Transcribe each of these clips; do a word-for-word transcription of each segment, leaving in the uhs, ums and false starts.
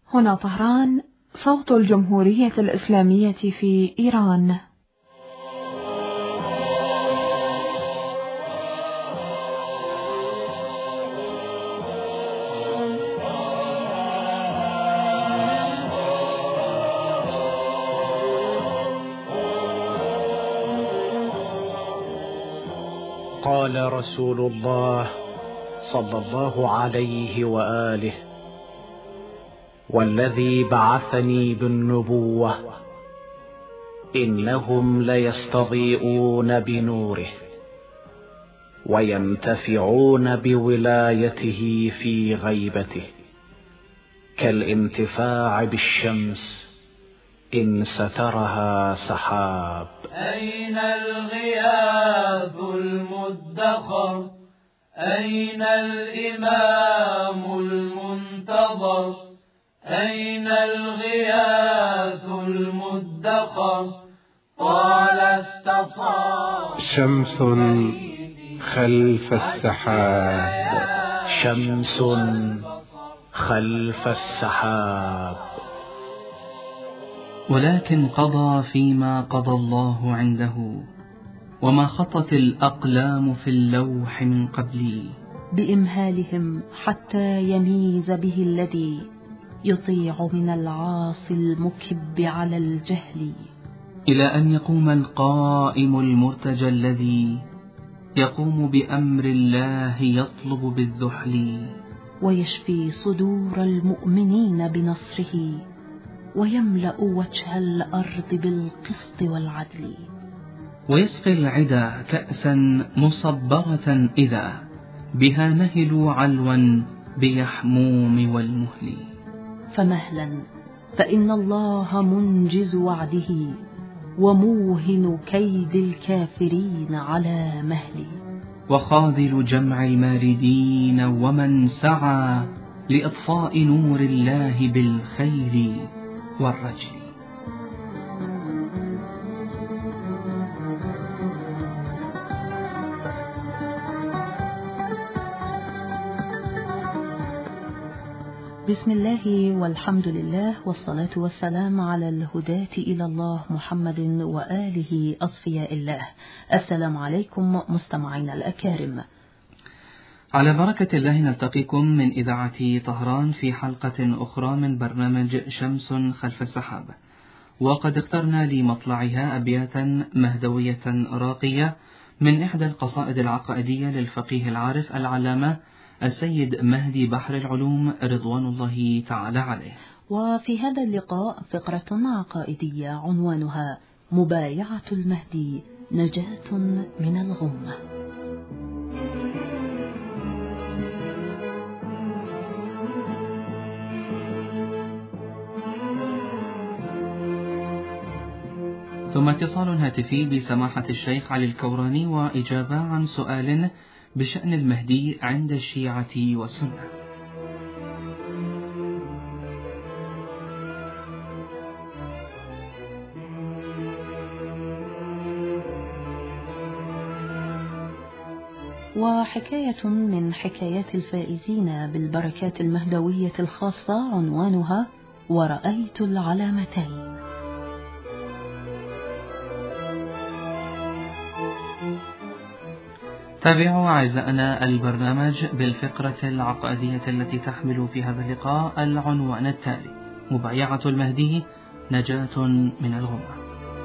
هنا طهران، صوت الجمهورية الإسلامية في إيران. قال رسول الله صلى الله عليه وآله: والذي بعثني بالنبوة إنهم ليستضيئون بنوره وينتفعون بولايته في غيبته كالانتفاع بالشمس إن سترها سحاب. أين الغياث المدخر؟ أين الإمام المنتظر؟ أين الغياث المدخر؟ طال استصار شمس خلف السحاب، شمس خلف السحاب. ولكن قضى فيما قضى الله عنده، وما خطت الأقلام في اللوح من قبلي، بإمهالهم حتى يميز به الذي يطيع من العاصي المكب على الجهل، إلى أن يقوم القائم المرتجى الذي يقوم بأمر الله يطلب بالذحل، ويشفي صدور المؤمنين بنصره، ويملأ وجه الأرض بالقسط والعدل، ويسقي العدا كأسا مصبرة إذا بها نهلوا علوا بيحموم والمهل. فمهلا، فإن الله منجز وعده، وموهن كيد الكافرين على مهل، وخاذل جمع الماردين ومن سعى لإطفاء نور الله بالخير والرجل. بسم الله والحمد لله، والصلاة والسلام على الهداة إلى الله محمد وآله أصفياء الله. السلام عليكم مستمعين الأكارم، على بركة الله نلتقيكم من إذاعة طهران في حلقة أخرى من برنامج شمس خلف السحاب، وقد اخترنا لمطلعها أبياتا مهدوية راقية من إحدى القصائد العقائدية للفقيه العارف العلامة السيد مهدي بحر العلوم رضوان الله تعالى عليه. وفي هذا اللقاء فقرة عقائدية عنوانها مبايعة المهدي نجاة من الغمة. ثم اتصال هاتفي بسماحة الشيخ علي الكوراني وإجابة عن سؤال بشأن المهدي عند الشيعة والسنة. وحكاية من حكايات الفائزين بالبركات المهدوية الخاصة عنوانها ورأيت العلامتين. تابعوا أعزائنا البرنامج بالفقرة العقائدية التي تحمل في هذا اللقاء العنوان التالي: مبايعة المهدي نجاة من الغمة.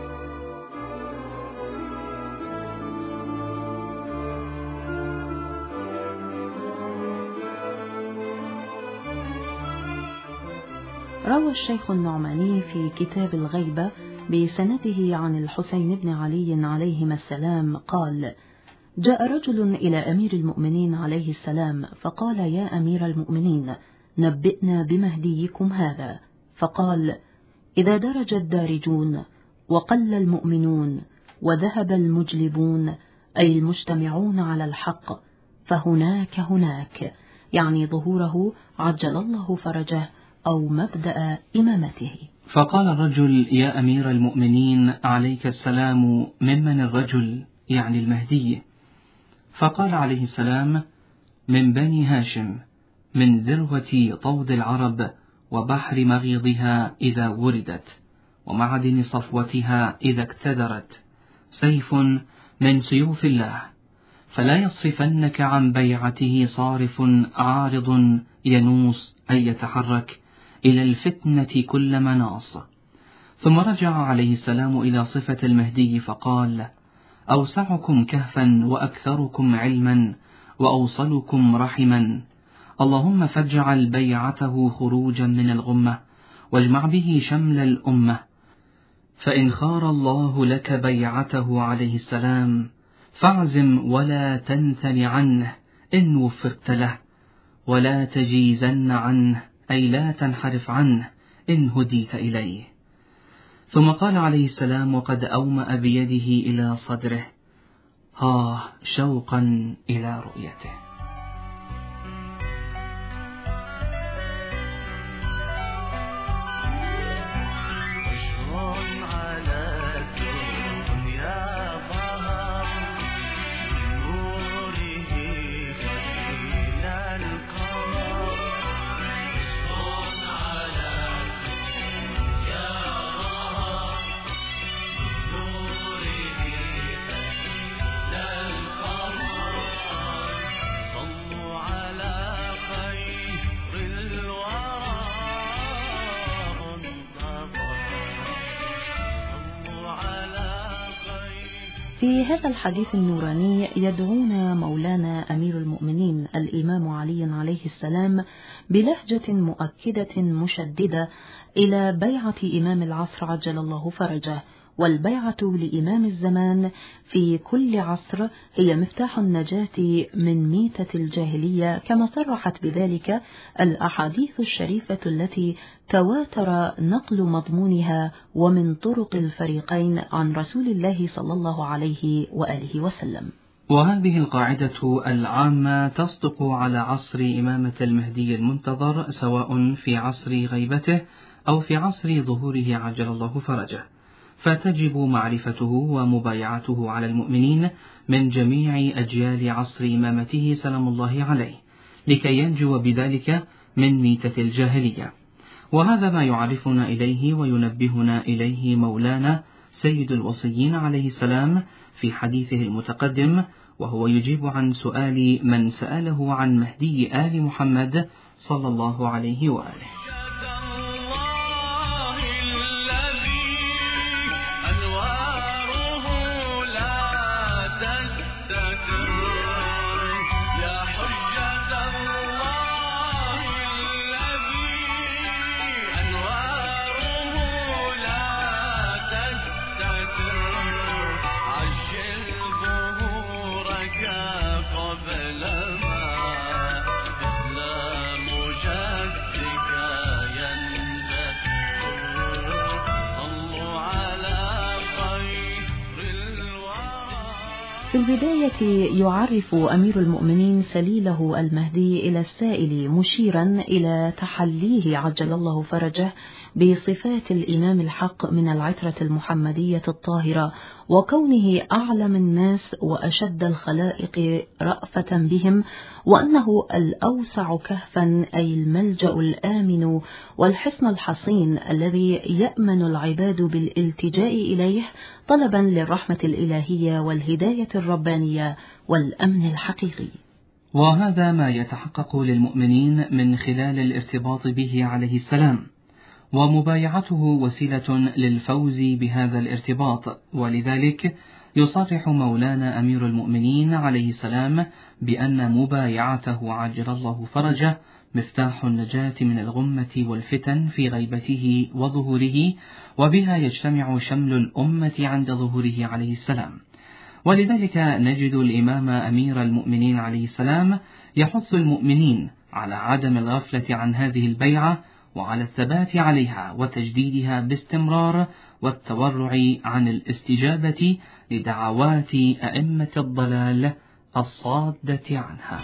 روى الشيخ النعماني في كتاب الغيبة بسنده عن الحسين بن علي عليهما السلام قال: جاء رجل إلى أمير المؤمنين عليه السلام فقال: يا أمير المؤمنين، نبئنا بمهديكم هذا. فقال: إذا درج الدارجون وقل المؤمنون وذهب المجلبون، أي المجتمعون على الحق، فهناك هناك، يعني ظهوره عجل الله فرجه أو مبدأ إمامته. فقال الرجل: يا أمير المؤمنين عليك السلام، ممن الرجل؟ يعني المهدي. فقال عليه السلام: من بني هاشم، من ذروة طود العرب وبحر مغيضها إذا وردت، ومعدن صفوتها إذا اكتدرت، سيف من سيوف الله، فلا يصرفنك عن بيعته صارف عارض ينوص أي يتحرك إلى الفتنة كل مناص. ثم رجع عليه السلام إلى صفة المهدي فقال: أوسعكم كهفا وأكثركم علما وأوصلكم رحما، اللهم فاجعل بيعته خروجا من الغمة، واجمع به شمل الأمة، فإن خار الله لك بيعته عليه السلام فاعزم ولا تنثني عنه إن وفقت له، ولا تجيزن عنه أي لا تنحرف عنه إن هديت إليه. ثم قال عليه السلام وقد أومأ بيده إلى صدره: ها شوقا إلى رؤيته. في هذا الحديث النوراني يدعونا مولانا أمير المؤمنين الإمام علي عليه السلام بلهجة مؤكدة مشددة إلى بيعة إمام العصر عجل الله فرجه، والبيعة لإمام الزمان في كل عصر هي مفتاح النجاة من ميتة الجاهلية، كما صرحت بذلك الأحاديث الشريفة التي تواتر نقل مضمونها ومن طرق الفريقين عن رسول الله صلى الله عليه وآله وسلم. وهذه القاعدة العامة تصدق على عصر إمامة المهدي المنتظر، سواء في عصر غيبته أو في عصر ظهوره عجل الله فرجه، فتجب معرفته ومبايعته على المؤمنين من جميع أجيال عصر إمامته سلام الله عليه، لكي ينجو بذلك من ميتة الجاهلية. وهذا ما يعرفنا إليه وينبهنا إليه مولانا سيد الوصيين عليه السلام في حديثه المتقدم، وهو يجيب عن سؤال من سأله عن مهدي آل محمد صلى الله عليه وآله. في البداية يعرف أمير المؤمنين سليله المهدي إلى السائل، مشيرا إلى تحليه عجل الله فرجه بصفات الإمام الحق من العترة المحمدية الطاهرة، وكونه أعلم الناس وأشد الخلائق رأفة بهم، وأنه الأوسع كهفا أي الملجأ الآمن والحصن الحصين الذي يأمن العباد بالالتجاء إليه طلبا للرحمة الإلهية والهداية الربانية والأمن الحقيقي. وهذا ما يتحقق للمؤمنين من خلال الارتباط به عليه السلام، ومبايعته وسيلة للفوز بهذا الارتباط. ولذلك يصرح مولانا أمير المؤمنين عليه السلام بأن مبايعته عجل الله فرجه مفتاح النجاة من الغمة والفتن في غيبته وظهوره، وبها يجتمع شمل الأمة عند ظهوره عليه السلام. ولذلك نجد الإمام أمير المؤمنين عليه السلام يحث المؤمنين على عدم الغفلة عن هذه البيعة، وعلى الثبات عليها وتجديدها باستمرار، والتورع عن الاستجابة لدعوات أئمة الضلال الصادة عنها.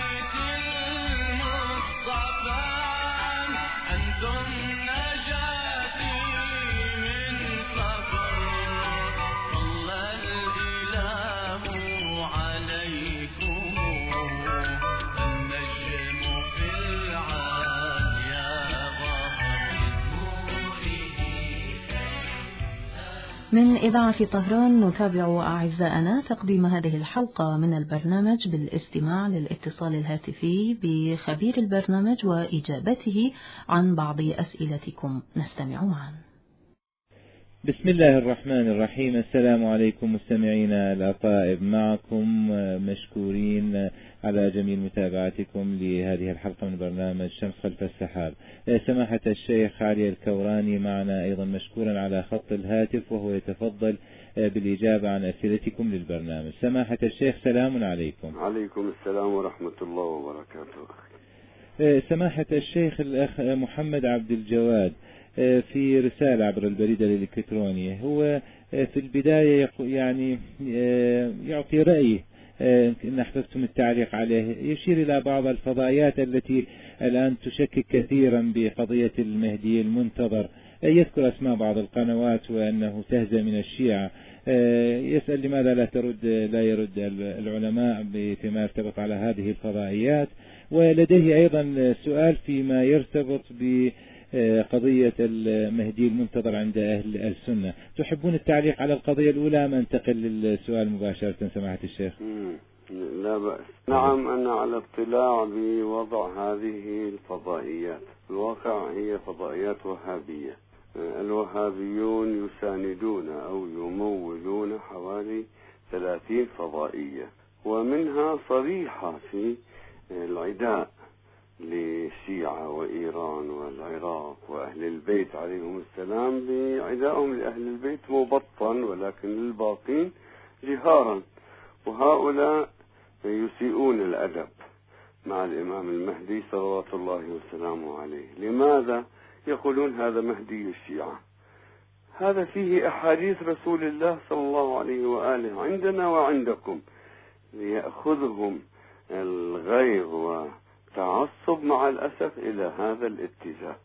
أنتم نجاتي من إذاعة طهران نتابع أعزائنا تقديم هذه الحلقة من البرنامج بالاستماع للاتصال الهاتفي بخبير البرنامج وإجابته عن بعض أسئلتكم. نستمع معا. بسم الله الرحمن الرحيم. السلام عليكم مستمعينا الأطائب، معكم مشكورين على جميل متابعتكم لهذه الحلقة من برنامج شمس خلف السحاب. سماحة الشيخ علي الكوراني معنا أيضا مشكورا على خط الهاتف، وهو يتفضل بالإجابة عن أسئلتكم للبرنامج. سماحة الشيخ سلام عليكم. عليكم السلام ورحمة الله وبركاته. سماحة الشيخ الأخ محمد عبد الجواد في رسالة عبر البريد الإلكتروني، هو في البداية يعني يعطي رأيه إن أحببتم التعليق عليه، يشير إلى بعض الفضائيات التي الآن تشكك كثيرا بقضية المهدي المنتظر، يذكر أسماء بعض القنوات وأنه تهزأ من الشيعة. يسأل لماذا لا ترد لا يرد العلماء فيما يرتبط على هذه الفضائيات. ولديه أيضا سؤال فيما يرتبط ب قضية المهدي المنتظر عند أهل السنة. تحبون التعليق على القضية الأولى أم أنتقل للسؤال مباشرة سماحة الشيخ؟ لا بأس. نعم، أنا على اطلاع بوضع هذه الفضائيات. الواقع هي فضائيات وهابية. الوهابيون يساندون أو يمولون حوالي ثلاثين فضائية، ومنها صريحة في العداء للشيعة وإيران والعراق وأهل البيت عليهم السلام، بعدائهم لأهل البيت مبطن، ولكن للباقين جهارا. وهؤلاء يسيئون الأدب مع الإمام المهدي صلوات الله وسلامه عليه. لماذا يقولون هذا مهدي الشيعة؟ هذا فيه أحاديث رسول الله صلى الله عليه وآله عندنا وعندكم، ليأخذهم الغيظ و تعصب مع الأسف إلى هذا الاتجاه.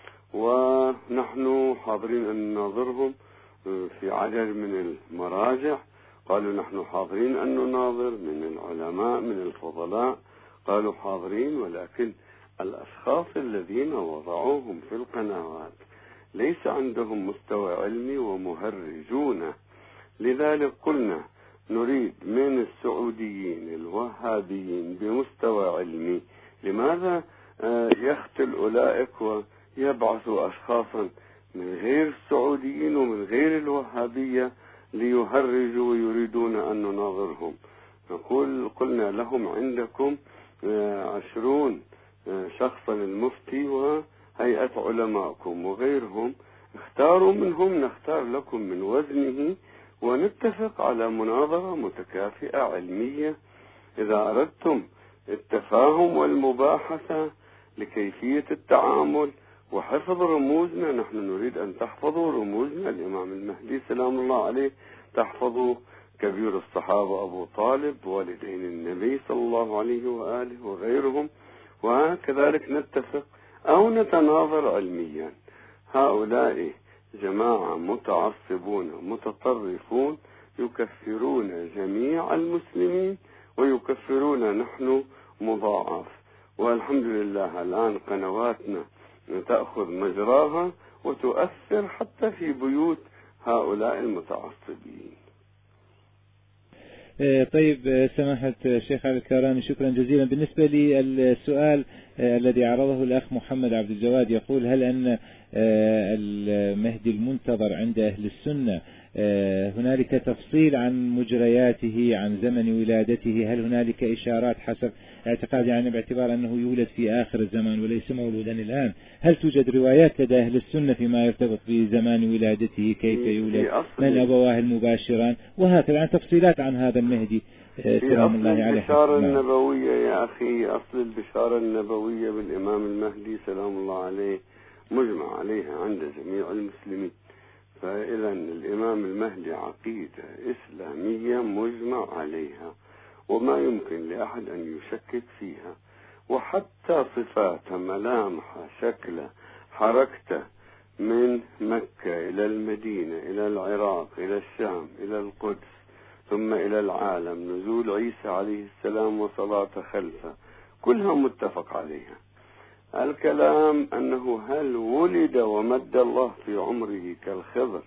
ونحن حاضرين أن نناظرهم في عدد من المراجع، قالوا نحن حاضرين أن نناظر، من العلماء من الفضلاء قالوا حاضرين، ولكن الأشخاص الذين وضعوهم في القنوات ليس عندهم مستوى علمي ومهرجون. لذلك قلنا نريد من السعوديين الوهابيين بمستوى علمي. لماذا يختل أولئك ويبعثوا أشخاصا من غير السعوديين ومن غير الوهابية ليهرجوا ويريدون أن نناظرهم؟ نقول قلنا لهم عندكم عشرون شخصا، المفتي وهيئة علماءكم وغيرهم، اختاروا منهم نختار لكم من وزنه ونتفق على مناظرة متكافئة علمية. إذا أردتم التفاهم والمباحثة لكيفية التعامل وحفظ رموزنا، نحن نريد أن تحفظوا رموزنا. الإمام المهدي سلام الله عليه تحفظوا كبير الصحابة أبو طالب والدين النبي صلى الله عليه وآله وغيرهم، وكذلك نتفق أو نتناظر علميا. هؤلاء جماعة متعصبون متطرفون يكفرون جميع المسلمين ويكفرون نحن مضاعف. والحمد لله الآن قنواتنا تأخذ مجراها وتؤثر حتى في بيوت هؤلاء المتعصبين. طيب سماحة الشيخ علي الكوراني، شكرا جزيلا. بالنسبة للسؤال الذي عرضه الأخ محمد عبد الجواد، يقول هل أن المهدي المنتظر عند أهل السنة هنالك تفصيل عن مجرياته، عن زمن ولادته؟ هل هنالك إشارات حسب اعتقاد يعني باعتبار أنه يولد في آخر الزمان وليس مولودا الآن؟ هل توجد روايات لدى أهل السنة فيما يرتبط بزمان ولادته، كيف يولد، من أبواه المباشران، وهكذا عن تفصيلات عن هذا المهدي سلام الله عليه؟ البشارة النبوية يا أخي، أصل البشارة النبوية بالإمام المهدي سلام الله عليه مجمع عليها عند جميع المسلمين. فإذا الإمام المهدي عقيدة إسلامية مجمع عليها وما يمكن لأحد أن يشكك فيها. وحتى صفاته، ملامحه، شكله، حركته من مكة إلى المدينة إلى العراق إلى الشام إلى القدس ثم إلى العالم، نزول عيسى عليه السلام وصلاته خلفه، كلها متفق عليها. الكلام أنه هل ولد ومد الله في عمره كالخضر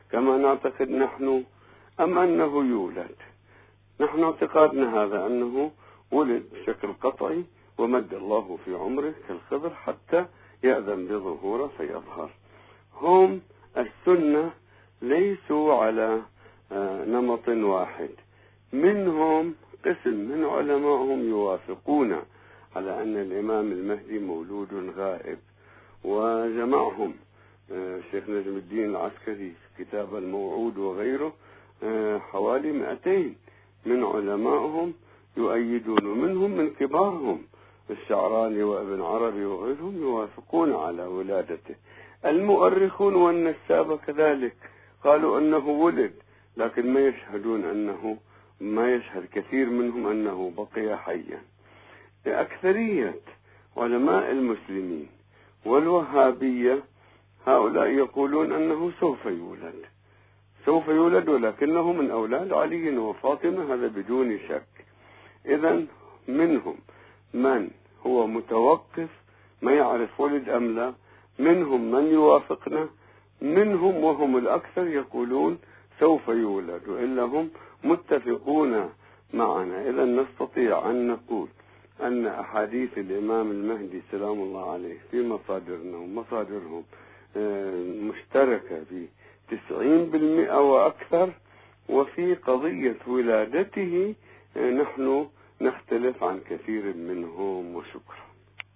كما نعتقد نحن أم أنه يولد؟ نحن اعتقادنا هذا أنه ولد بشكل قطعي ومد الله في عمره كالخضر حتى يأذن بظهوره فيظهر. هم السنة ليسوا على نمط واحد، منهم قسم من علمائهم يوافقون على أن الإمام المهدي مولود غائب، وجمعهم الشيخ نجم الدين العسكري في كتاب الموعود وغيره حوالي مئتين من علمائهم يؤيدون، منهم من كبارهم الشعراني وابن عربي وغيرهم يوافقون على ولادته. المؤرخون والنسابة كذلك قالوا أنه ولد، لكن ما يشهدون أنه ما يشهد كثير منهم أنه بقي حيا. أكثرية علماء المسلمين والوهابية هؤلاء يقولون أنه سوف يولد سوف يولد ولكنه من أولاد علي وفاطمة، هذا بدون شك. إذن منهم من هو متوقف ما يعرف ولد أم لا، منهم من يوافقنا، منهم وهم الأكثر يقولون سوف يولد، وإلا هم متفقون معنا. إذن نستطيع أن نقول أن أحاديث الإمام المهدي سلام الله عليه في مصادرنا ومصادرهم مشتركة في تسعين بالمئة وأكثر، وفي قضية ولادته نحن نختلف عن كثير منهم. وشكرا.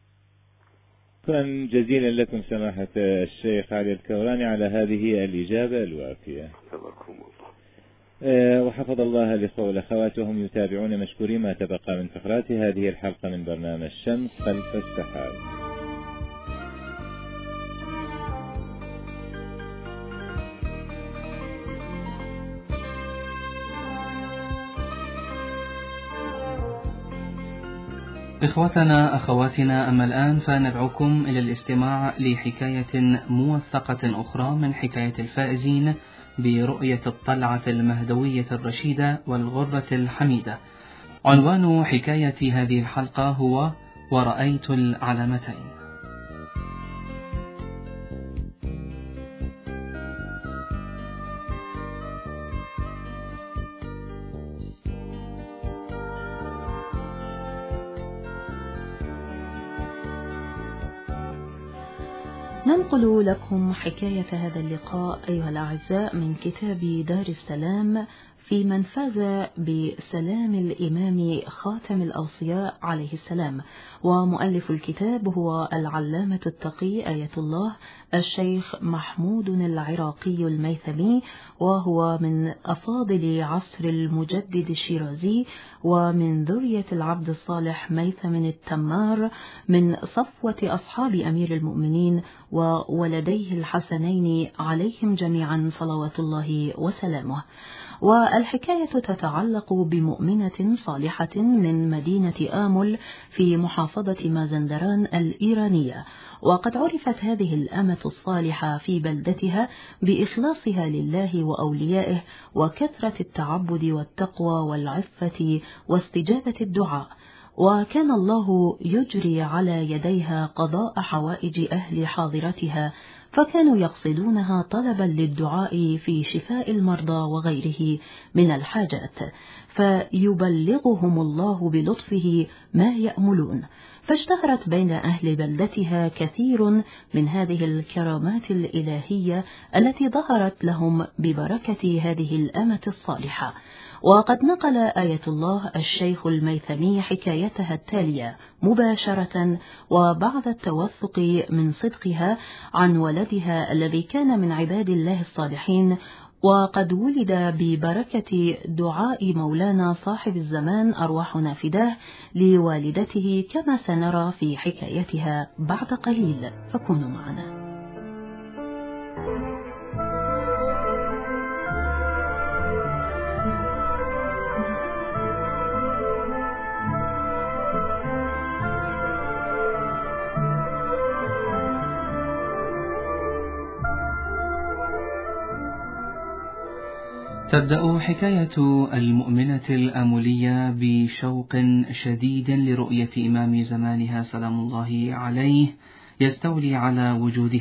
شكرا جزيلا لكم سماحة الشيخ علي الكوراني على هذه الإجابة الوافية. حفظكم الله. أه وحفظ الله الإخوة والأخوات وهم يتابعون مشكورين ما تبقى من فقرات هذه الحلقة من برنامج شمس خلف السحاب. إخوتنا أخواتنا، أما الآن فندعوكم إلى الاستماع لحكاية موثقة أخرى من حكاية الفائزين برؤية الطلعة المهدوية الرشيدة والغرة الحميدة. عنوان حكاية هذه الحلقة هو ورأيت العلامتين. ننقل لكم حكاية هذا اللقاء أيها الأعزاء من كتاب دار السلام في من فاز بسلام الإمام خاتم الأوصياء عليه السلام، ومؤلف الكتاب هو العلامة التقي آية الله الشيخ محمود العراقي الميثمي، وهو من أفاضل عصر المجدد الشيرازي ومن ذرية العبد الصالح ميثم التمار من صفوة أصحاب أمير المؤمنين وولديه الحسنين عليهم جميعا صلوات الله وسلامه. والحكاية تتعلق بمؤمنة صالحة من مدينة آمل في محافظة مازندران الإيرانية، وقد عرفت هذه الأمة الصالحة في بلدتها بإخلاصها لله وأوليائه وكثرة التعبد والتقوى والعفة واستجابة الدعاء، وكان الله يجري على يديها قضاء حوائج أهل حاضرتها، فكانوا يقصدونها طلبا للدعاء في شفاء المرضى وغيره من الحاجات، فيبلغهم الله بلطفه ما يأملون. فاشتهرت بين أهل بلدتها كثير من هذه الكرامات الإلهية التي ظهرت لهم ببركة هذه الأمة الصالحة. وقد نقل آية الله الشيخ الميثمي حكايتها التالية مباشرة وبعد التوثق من صدقها عن ولدها الذي كان من عباد الله الصالحين، وقد ولد ببركة دعاء مولانا صاحب الزمان أرواحنا فداه لوالدته، كما سنرى في حكايتها بعد قليل، فكونوا معنا. تبدأ حكاية المؤمنة الآملية بشوق شديد لرؤية إمام زمانها سلام الله عليه يستولي على وجودها،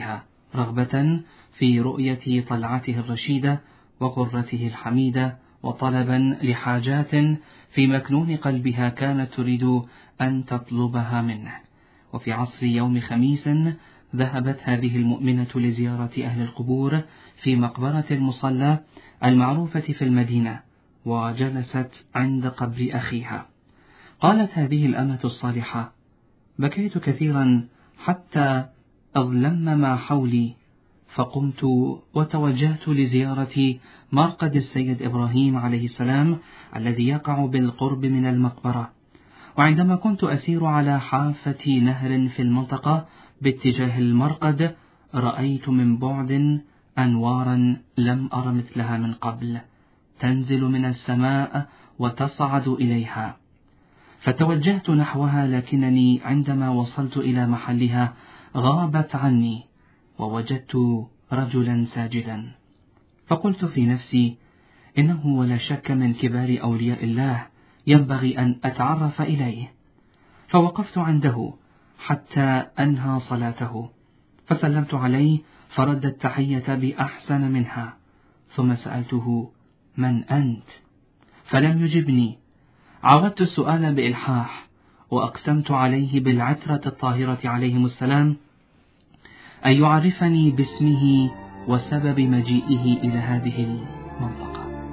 رغبة في رؤية طلعته الرشيدة وقرته الحميدة، وطلبا لحاجات في مكنون قلبها كانت تريد أن تطلبها منه. وفي عصر يوم خميس ذهبت هذه المؤمنة لزيارة أهل القبور في مقبرة المصلى المعروفة في المدينة، وجلست عند قبر أخيها. قالت هذه الأمة الصالحة: بكيت كثيرا حتى أظلم ما حولي، فقمت وتوجهت لزيارة مرقد السيد إبراهيم عليه السلام الذي يقع بالقرب من المقبرة. وعندما كنت أسير على حافة نهر في المنطقة باتجاه المرقد، رأيت من بعد أنوارا لم أر مثلها من قبل، تنزل من السماء وتصعد إليها، فتوجهت نحوها، لكنني عندما وصلت إلى محلها غابت عني، ووجدت رجلا ساجدا. فقلت في نفسي: إنه ولا شك من كبار أولياء الله، ينبغي أن أتعرف إليه. فوقفت عنده حتى أنهى صلاته، فسلمت عليه فرد التحية بأحسن منها، ثم سألته: من أنت؟ فلم يجبني. عاودت السؤال بإلحاح، وأقسمت عليه بالعترة الطاهرة عليهم السلام أن يعرفني باسمه وسبب مجيئه إلى هذه المنطقة.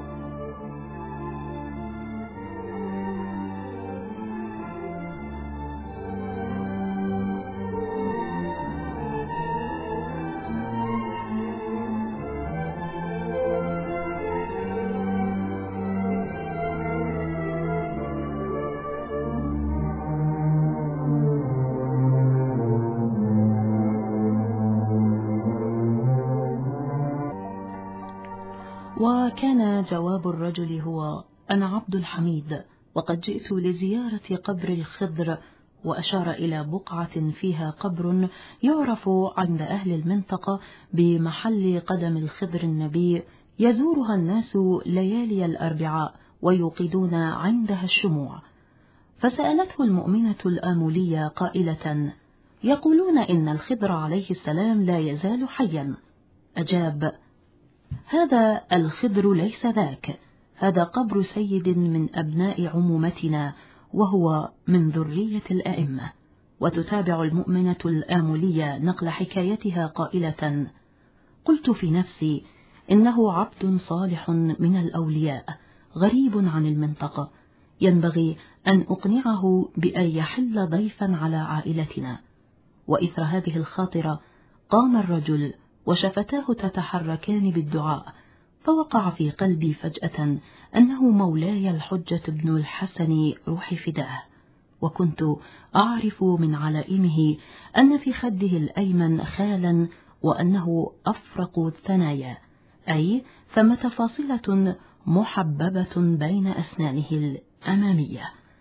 وكان جواب الرجل هو: أنا عبد الحميد، وقد جئت لزيارة قبر الخضر. وأشار إلى بقعة فيها قبر يعرف عند أهل المنطقة بمحل قدم الخضر النبي، يزورها الناس ليالي الأربعاء ويوقدون عندها الشموع. فسألته المؤمنة الآمولية قائلة: يقولون إن الخضر عليه السلام لا يزال حيا. أجاب: هذا الخضر ليس ذاك، هذا قبر سيد من أبناء عمومتنا، وهو من ذرية الأئمة. وتتابع المؤمنة الآمولية نقل حكايتها قائلة: قلت في نفسي: إنه عبد صالح من الأولياء، غريب عن المنطقة، ينبغي أن أقنعه بأن يحل ضيفا على عائلتنا. وإثر هذه الخاطرة قام الرجل وشفتاه تتحركان بالدعاء، فوقع في قلبي فجأة أنه مولاي الحجة بن الحسن روح فداه. وكنت أعرف من علائمه أن في خده الأيمن خالا، وأنه أفرق الثنايا، أي ثمة فاصلة محببة بين أسنانه الأمامية.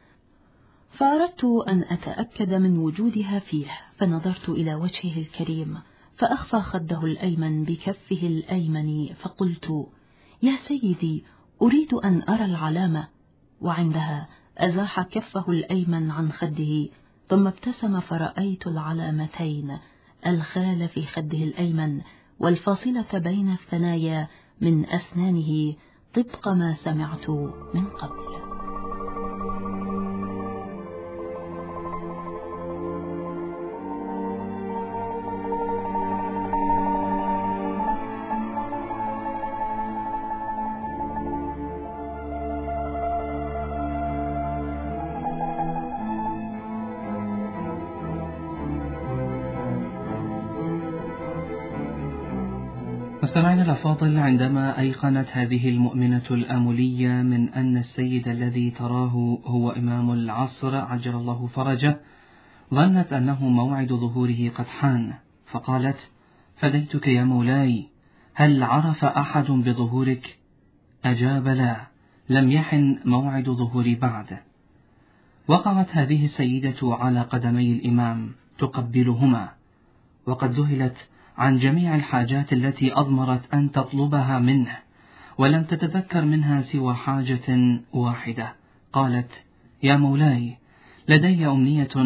فأردت أن أتأكد من وجودها فيه، فنظرت إلى وجهه الكريم، فأخفى خده الأيمن بكفه الأيمن، فقلت: يا سيدي، أريد أن أرى العلامة. وعندها أزاح كفه الأيمن عن خده، ثم ابتسم فرأيت العلامتين، الخال في خده الأيمن والفاصلة بين الثنايا من أسنانه، طبق ما سمعت من قبل. مستمعينا الأفاضل، عندما أيقنت هذه المؤمنة الآمولية من أن السيد الذي تراه هو إمام العصر عجل الله فرجه، ظنت أنه موعد ظهوره قد حان، فقالت: فديتك يا مولاي، هل عرف أحد بظهورك؟ أجاب: لا، لم يحن موعد ظهوري بعد. وقعت هذه السيدة على قدمي الإمام تقبلهما، وقد ذهلت عن جميع الحاجات التي أضمرت أن تطلبها منه، ولم تتذكر منها سوى حاجة واحدة. قالت: يا مولاي، لدي أمنية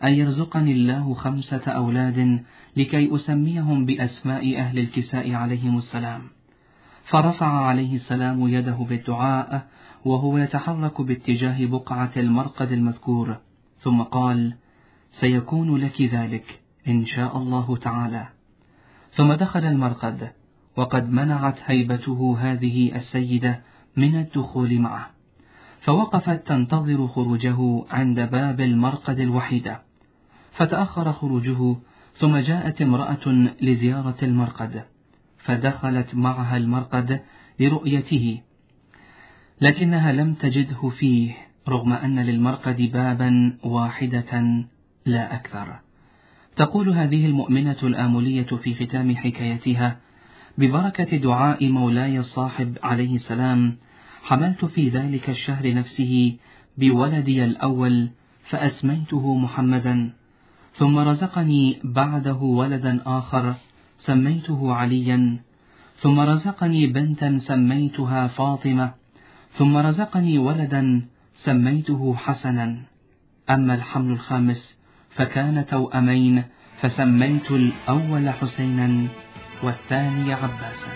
أن يرزقني الله خمسة أولاد لكي أسميهم بأسماء أهل الكساء عليهم السلام. فرفع عليه السلام يده بالدعاء وهو يتحرك باتجاه بقعة المرقد المذكور، ثم قال: سيكون لك ذلك إن شاء الله تعالى. ثم دخل المرقد وقد منعت هيبته هذه السيدة من الدخول معه، فوقفت تنتظر خروجه عند باب المرقد الوحيدة، فتأخر خروجه، ثم جاءت امرأة لزيارة المرقد فدخلت معها المرقد لرؤيته، لكنها لم تجده فيه رغم أن للمرقد بابا واحدة لا أكثر. تقول هذه المؤمنة الآملية في ختام حكايتها: ببركة دعاء مولاي الصاحب عليه السلام حملت في ذلك الشهر نفسه بولدي الأول فأسميته محمدا، ثم رزقني بعده ولدا آخر سميته عليا، ثم رزقني بنتا سميتها فاطمة، ثم رزقني ولدا سميته حسنا. أما الحمل الخامس فكان توأمين، فسميت الأول حسينا والثاني عباسا.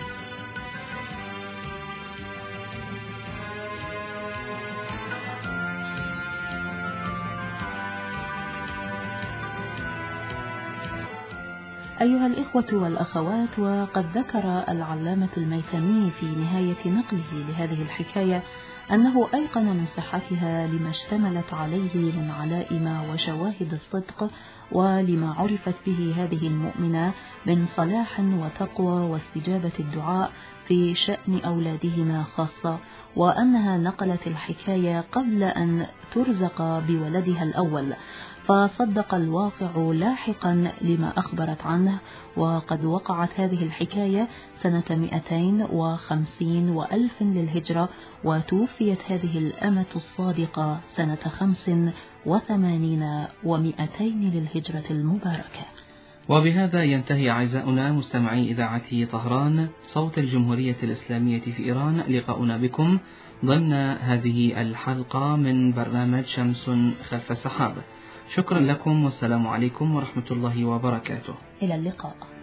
أيها الإخوة والأخوات، وقد ذكر العلامة الميثمي في نهاية نقله لهذه الحكاية أنه أيقن من صحتها لما اشتملت عليه من علائم وشواهد الصدق، ولما عرفت به هذه المؤمنة من صلاح وتقوى واستجابة الدعاء في شأن أولادهما خاصة، وأنها نقلت الحكاية قبل أن ترزق بولدها الأول، فصدق الواقع لاحقا لما أخبرت عنه. وقد وقعت هذه الحكاية سنة مئتين وخمسين وألف للهجرة، وتوفيت هذه الأمة الصادقة سنة خمس وثمانين ومئتين للهجرة المباركة. وبهذا ينتهي أعزائنا مستمعي إذاعة طهران صوت الجمهورية الإسلامية في إيران لقاؤنا بكم ضمن هذه الحلقة من برنامج شمس خلف السحاب. شكرا لكم والسلام عليكم ورحمة الله وبركاته. إلى اللقاء.